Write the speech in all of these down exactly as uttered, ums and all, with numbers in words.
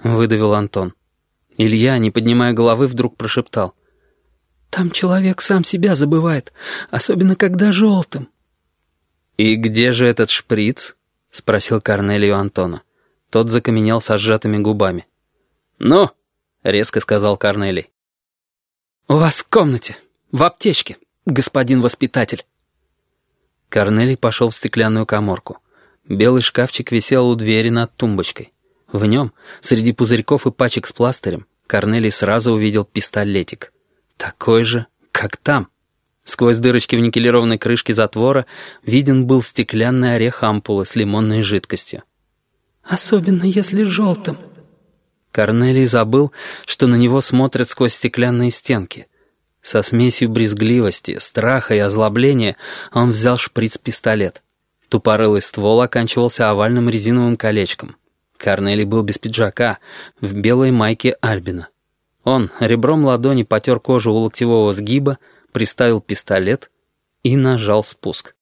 — выдавил Антон. Илья, не поднимая головы, вдруг прошептал: «Там человек сам себя забывает, особенно когда желтым». «И где же этот шприц?» — спросил Корнелий у Антона. Тот закаменел со сжатыми губами. «Ну!» — резко сказал Корнелий. «У вас в комнате, в аптечке, господин воспитатель». Корнелий пошел в стеклянную каморку. Белый шкафчик висел у двери над тумбочкой. В нем, среди пузырьков и пачек с пластырем, Корнелий сразу увидел пистолетик. Такой же, как там. Сквозь дырочки в никелированной крышке затвора виден был стеклянный орех ампулы с лимонной жидкостью. «Особенно если желтым». Корнелий забыл, что на него смотрят сквозь стеклянные стенки. Со смесью брезгливости, страха и озлобления он взял шприц-пистолет. Тупорылый ствол оканчивался овальным резиновым колечком. Корнелий был без пиджака, в белой майке Альбина. Он ребром ладони потер кожу у локтевого сгиба, приставил пистолет и нажал спуск.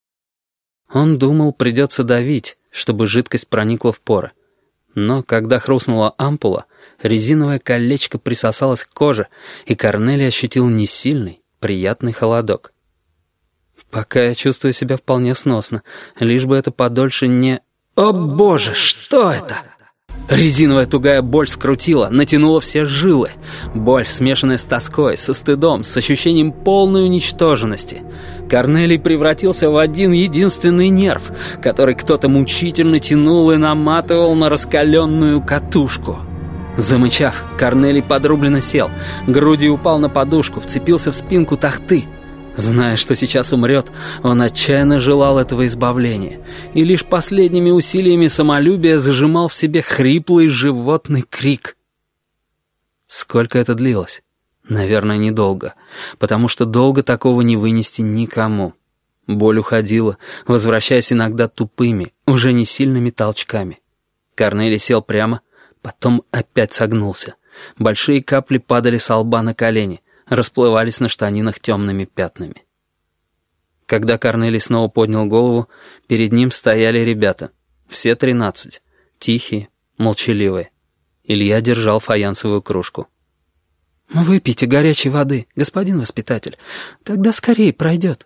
Он думал, придется давить, чтобы жидкость проникла в поры. Но когда хрустнула ампула, резиновое колечко присосалось к коже, и Корнелий ощутил несильный, приятный холодок. «Пока я чувствую себя вполне сносно, лишь бы это подольше не...» «О боже, что это?» Резиновая тугая боль скрутила, натянула все жилы. Боль, смешанная с тоской, со стыдом, с ощущением полной уничтоженности. Корнелий превратился в один единственный нерв, который кто-то мучительно тянул и наматывал на раскаленную катушку. Замычав, Корнелий подрубленно сел, грудью упал на подушку, вцепился в спинку тахты. Зная, что сейчас умрет, он отчаянно желал этого избавления и лишь последними усилиями самолюбия зажимал в себе хриплый животный крик. Сколько это длилось? Наверное, недолго, потому что долго такого не вынести никому. Боль уходила, возвращаясь иногда тупыми, уже не сильными толчками. Корнелий сел прямо, потом опять согнулся. Большие капли падали со лба на колени, расплывались на штанинах темными пятнами. Когда Корнелий снова поднял голову, перед ним стояли ребята. Все тринадцать. Тихие, молчаливые. Илья держал фаянсовую кружку. «Выпейте горячей воды, господин воспитатель. Тогда скорее пройдет».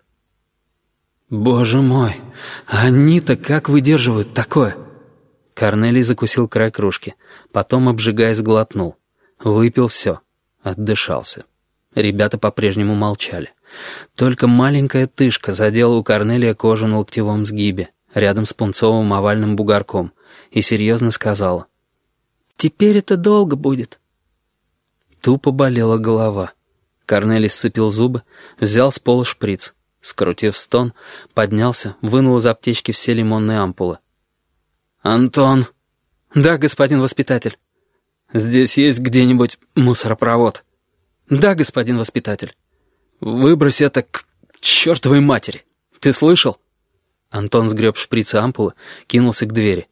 «Боже мой, они-то как выдерживают такое?» Корнелий закусил край кружки, потом, обжигаясь, глотнул. Выпил все, отдышался. Ребята по-прежнему молчали. Только маленькая тышка задела у Корнелия кожу на локтевом сгибе, рядом с пунцовым овальным бугорком, и серьезно сказала: «Теперь это долго будет». Тупо болела голова. Корнелий сцепил зубы, взял с пола шприц. Скрутив стон, поднялся, вынул из аптечки все лимонные ампулы. «Антон!» «Да, господин воспитатель». «Здесь есть где-нибудь мусоропровод?» «Да, господин воспитатель». «Выбрось это к чертовой матери! Ты слышал?» Антон сгреб шприц и ампулы, кинулся к двери.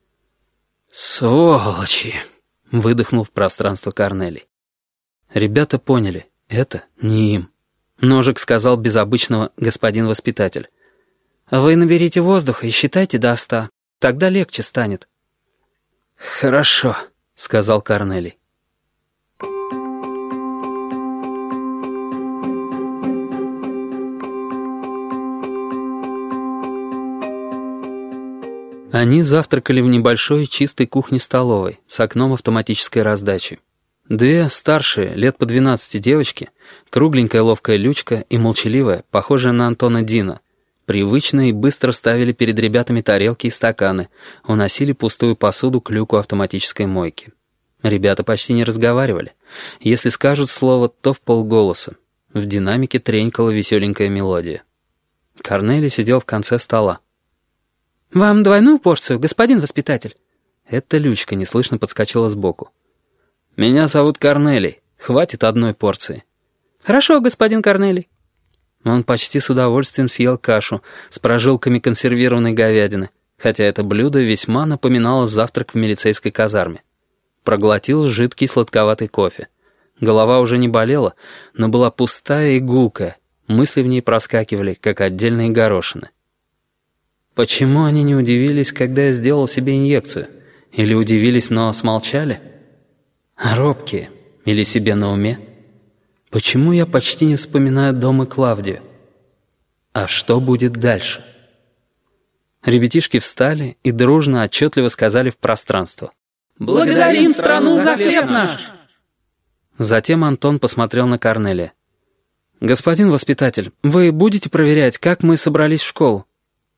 «Сволочи!» — выдохнул в пространство Корнелий. Ребята поняли, это не им. Ножик сказал без обычного «господин воспитатель». «Вы наберите воздуха и считайте до ста, тогда легче станет». «Хорошо», — сказал Корнелий. Они завтракали в небольшой чистой кухне-столовой с окном автоматической раздачи. Две старшие, лет по двенадцати девочки, кругленькая ловкая Лючка и молчаливая, похожая на Антона Дина, привычно и быстро ставили перед ребятами тарелки и стаканы, уносили пустую посуду к люку автоматической мойки. Ребята почти не разговаривали. Если скажут слово, то вполголоса. В динамике тренькала веселенькая мелодия. Корнелий сидел в конце стола. «Вам двойную порцию, господин воспитатель?» Эта Лючка неслышно подскочила сбоку. «Меня зовут Корнелий. Хватит одной порции». «Хорошо, господин Корнелий». Он почти с удовольствием съел кашу с прожилками консервированной говядины, хотя это блюдо весьма напоминало завтрак в милицейской казарме. Проглотил жидкий сладковатый кофе. Голова уже не болела, но была пустая и гулкая. Мысли в ней проскакивали, как отдельные горошины. Почему они не удивились, когда я сделал себе инъекцию? Или удивились, но смолчали? Робкие или себе на уме? Почему я почти не вспоминаю дом и Клавдию? А что будет дальше? Ребятишки встали и дружно, отчетливо сказали в пространство: «Благодарим страну за хлеб наш!» Затем Антон посмотрел на Корнелия. «Господин воспитатель, вы будете проверять, как мы собрались в школу?»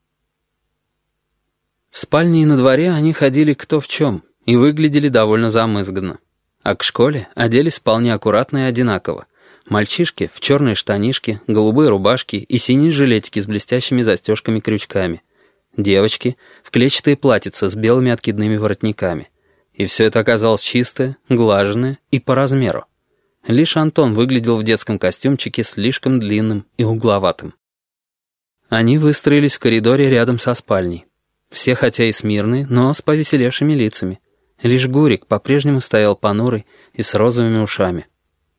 В спальне и на дворе они ходили кто в чем и выглядели довольно замызганно. А к школе оделись вполне аккуратно и одинаково. Мальчишки в черные штанишки, голубые рубашки и синие жилетики с блестящими застежками-крючками. Девочки в клетчатые платьица с белыми откидными воротниками. И все это оказалось чистое, глаженное и по размеру. Лишь Антон выглядел в детском костюмчике слишком длинным и угловатым. Они выстроились в коридоре рядом со спальней. Все хотя и смирные, но с повеселевшими лицами. Лишь Гурик по-прежнему стоял понурый и с розовыми ушами.